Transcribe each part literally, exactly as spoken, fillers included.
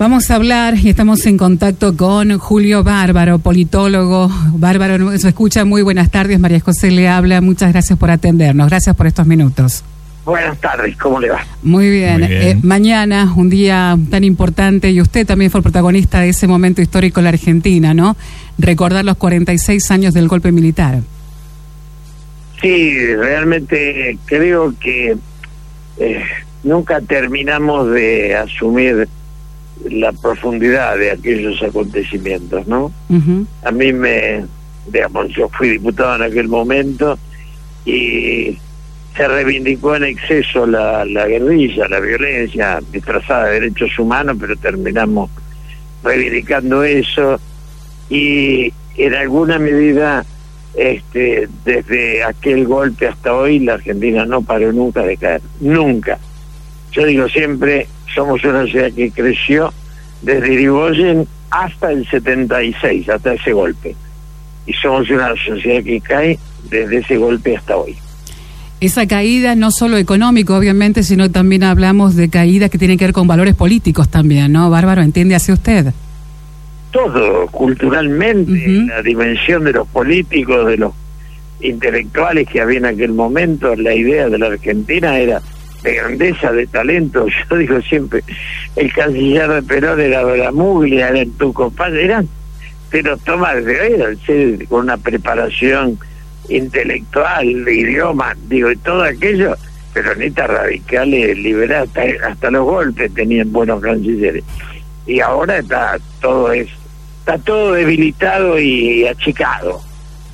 Vamos a hablar y estamos en contacto con Julio Bárbaro, politólogo. Bárbaro nos escucha. Muy buenas tardes. María José le habla. Muchas gracias por atendernos. Gracias por estos minutos. Buenas tardes, ¿cómo le va? Muy bien. Muy bien. Eh, mañana, un día tan importante, y usted también fue protagonista de ese momento histórico en la Argentina, ¿no? Recordar los cuarenta y seis años del golpe militar. Sí, realmente creo que eh, nunca terminamos de asumir la profundidad de aquellos acontecimientos, ¿no? Uh-huh. A mí me, digamos, yo fui diputado en aquel momento y se reivindicó en exceso la, la guerrilla, la violencia disfrazada de derechos humanos, pero terminamos reivindicando eso y en alguna medida este desde aquel golpe hasta hoy la Argentina no paró nunca de caer, nunca. Yo digo siempre, somos una ciudad que creció desde Irigoyen hasta el setenta y seis, hasta ese golpe, y somos una sociedad que cae desde ese golpe hasta hoy. Esa caída no solo económico, obviamente, sino también hablamos de caídas que tienen que ver con valores políticos también, ¿no, Bárbaro? ¿Entiende así usted? Todo, culturalmente, uh-huh. La dimensión de los políticos, de los intelectuales que había en aquel momento, la idea de la Argentina era de grandeza, de talento. Yo digo siempre, el canciller de Perón era Bramuglia, era el Tuco Paz, eran, pero toma de era, con una preparación intelectual, de idioma, digo, y todo aquello, peronistas radicales, liberales, hasta, hasta los golpes tenían buenos cancilleres. Y ahora está todo es, está todo debilitado y achicado.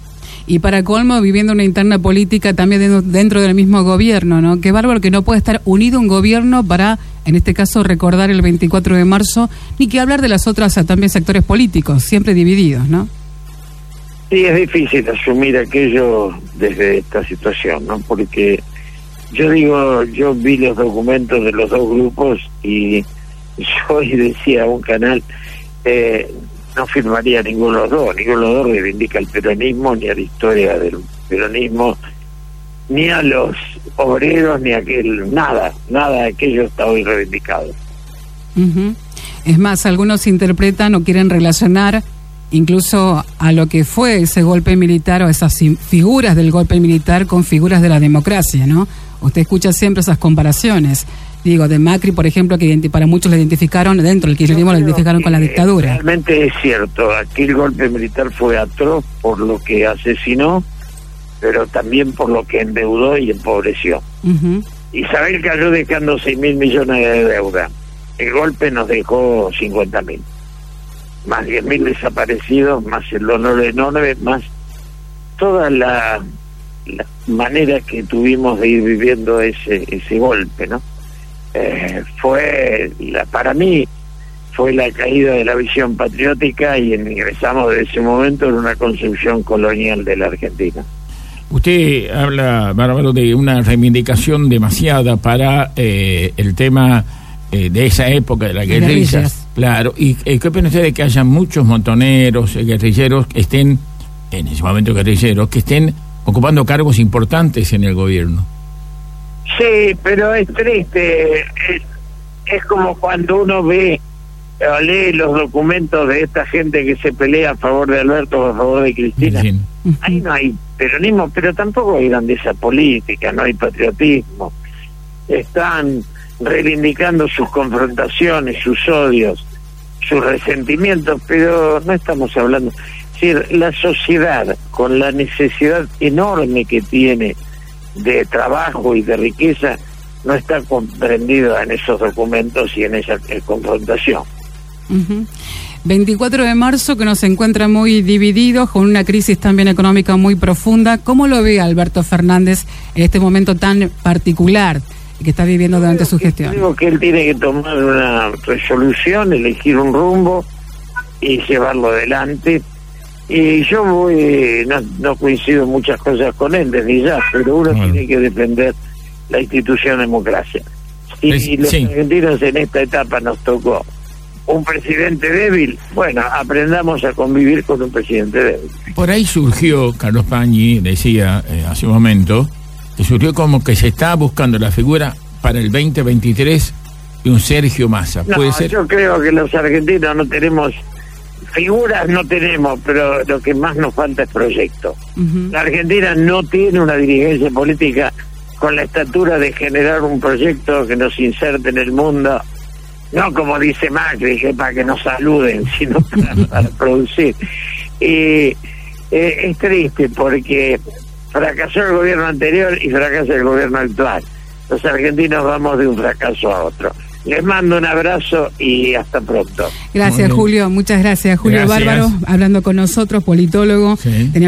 Y para colmo, viviendo una interna política también dentro del mismo gobierno, ¿no? Qué bárbaro que no puede estar unido un gobierno para, en este caso, recordar el veinticuatro de marzo, ni que hablar de las otras también sectores políticos, siempre divididos, ¿no? Sí, es difícil asumir aquello desde esta situación, ¿no? Porque yo digo, yo vi los documentos de los dos grupos y yo hoy decía a un canal, eh, no firmaría ninguno de los dos, ninguno de los dos reivindica el peronismo, ni a la historia del peronismo, ni a los obreros, ni a aquel, nada, nada de aquello está hoy reivindicado. Uh-huh. Es más, algunos interpretan o quieren relacionar incluso a lo que fue ese golpe militar o esas figuras del golpe militar con figuras de la democracia, ¿no? Usted escucha siempre esas comparaciones. Digo, de Macri, por ejemplo, que para muchos lo identificaron, dentro del kirchnerismo lo identificaron con la dictadura. Realmente es cierto, aquí el golpe militar fue atroz por lo que asesinó, pero también por lo que endeudó y empobreció. Uh-huh. Isabel cayó dejando seis mil millones de deuda. El golpe nos dejó cincuenta mil. Más diez mil desaparecidos, más el honor enorme, más toda la, la manera que tuvimos de ir viviendo ese, ese golpe, ¿no? Eh, fue, la, para mí, fue la caída de la visión patriótica y ingresamos de ese momento en una concepción colonial de la Argentina. Usted habla, Bárbaro, de una reivindicación demasiada para eh, el tema eh, de esa época de las guerrillas. guerrillas. Claro, y eh, ¿qué opina usted de que haya muchos montoneros, eh, guerrilleros que estén, en ese momento guerrilleros, que estén ocupando cargos importantes en el gobierno? Sí, pero es triste, es, es como cuando uno ve o lee los documentos de esta gente que se pelea a favor de Alberto o a favor de Cristina. Sí. Ahí no hay peronismo, pero tampoco hay grandeza política, no hay patriotismo. Están reivindicando sus confrontaciones, sus odios, sus resentimientos, pero no estamos hablando. Es decir, la sociedad, con la necesidad enorme que tiene de trabajo y de riqueza, no está comprendida en esos documentos y en esa eh, confrontación. Uh-huh. veinticuatro de marzo, que nos encuentra muy divididos, con una crisis también económica muy profunda. ¿Cómo lo ve Alberto Fernández en este momento tan particular que está viviendo durante su gestión? Creo que él tiene que tomar una resolución, elegir un rumbo y llevarlo adelante. Y yo voy, no, no coincido en muchas cosas con él desde ya, pero uno bueno. tiene que defender la institución democracia. Y, es, y los sí. argentinos en esta etapa nos tocó un presidente débil. Bueno, aprendamos a convivir con un presidente débil. Por ahí surgió, Carlos Pañi decía eh, hace un momento, que surgió como que se está buscando la figura para el veinte veintitrés y un Sergio Massa. ¿Puede no, ser? Yo creo que los argentinos no tenemos figuras, no tenemos, pero lo que más nos falta es proyecto. Uh-huh. La Argentina no tiene una dirigencia política con la estatura de generar un proyecto que nos inserte en el mundo, no como dice Macri, que para que nos saluden, sino para, para producir. Y eh, es triste porque fracasó el gobierno anterior y fracasa el gobierno actual. Los argentinos vamos de un fracaso a otro. Les mando un abrazo y hasta pronto. Gracias, Julio. Muchas gracias. Julio gracias. Bárbaro, hablando con nosotros, politólogo. Sí.